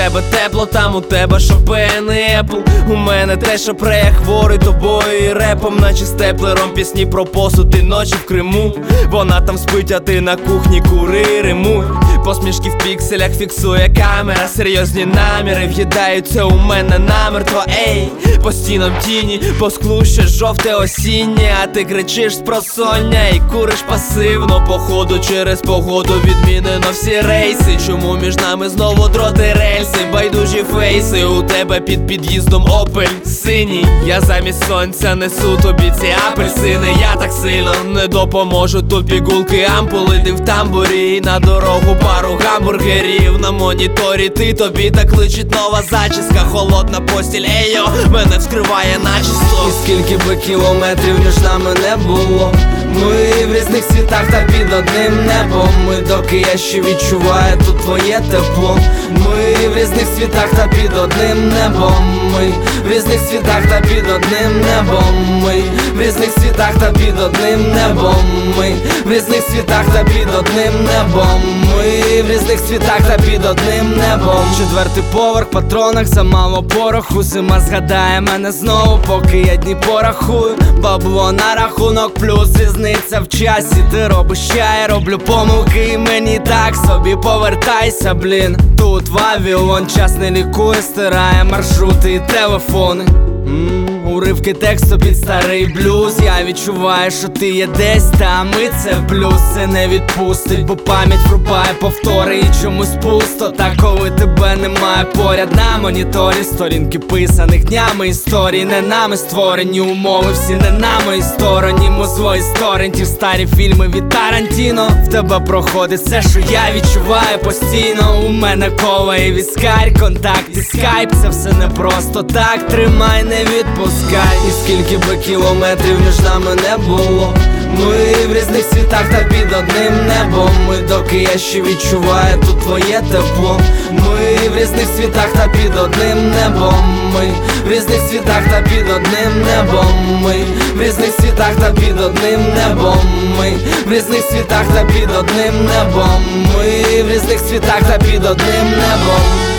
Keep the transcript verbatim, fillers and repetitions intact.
тебе тепло, там у тебе Шопен і Епл. У мене те, що преє хворий тобою і репом, наче степлером пісні про посуд і ночі в Криму. Вона там спить, а ти на кухні кури, римуй. Посмішки в пікселях фіксує камера, серйозні наміри в'їдаються у мене намертво. Ей, по стінам тіні, по склу ще жовте осіннє, а ти кричиш з просоння і куриш пасивно. Походу через погоду відмінено всі рейси. Чому між нами знову дроти рельси? Байдужі фейси, у тебе під під'їздом Опель синій. Я замість сонця несу тобі ці апельсини. Я так сильно не допоможу, тут пігулки ампули. Ти в тамбурі і на дорогу пару гамбургерів. На моніторі ти, тобі так личить нова зачіска. Холодна постіль, ейо, мене вскриває начисто. І скільки би кілометрів між нами не було, ми в різних світах та під одним небом. Ми, доки я ще відчуваю тут твоє тепло. Ми в різних світах та під одним небом. Ми в різних світах та під одним небом. Ми в різних світах та під одним небом. Ми в різних світах та під одним небом. Ми в різних світах та під одним небом. Четвертий поверх, в патронах замало пороху. Зима згадає мене знову, поки я дні порахую. Бабло на рахунок, плюс різниця в часі. Ти робиш чай, роблю помилки, і мені так собі повертайся, блін. Тут Вавилон час не лікує, стирає маршрути і телефони. Ммм, уривки тексту під старий блюз. Я відчуваю, що ти є десь там, і це плюс. Це не відпустить, бо пам'ять врубає повтори і чомусь пусто. Та коли тебе немає поряд на моніторі, сторінки писаних днями історії, не нами створені умови, всі не на моїй стороні. Музло із торрентів, старі фільми від Тарантіно. В тебе проходить все, що я відчуваю постійно. У мене кола і віскарь, контакт і скайп. Це все не просто так, тримай, не відпускай. І скільки би кілометрів між нами не було, ми в різних світах та під одним небом. Ми, доки я ще відчуваю тут твоє тепло. Ми в різних світах та під одним небом. Ми в різних світах та під одним небом. Ми в різних світах та під одним небом. Ми в різних світах та під одним небом. Ми в різних світах та під одним небом.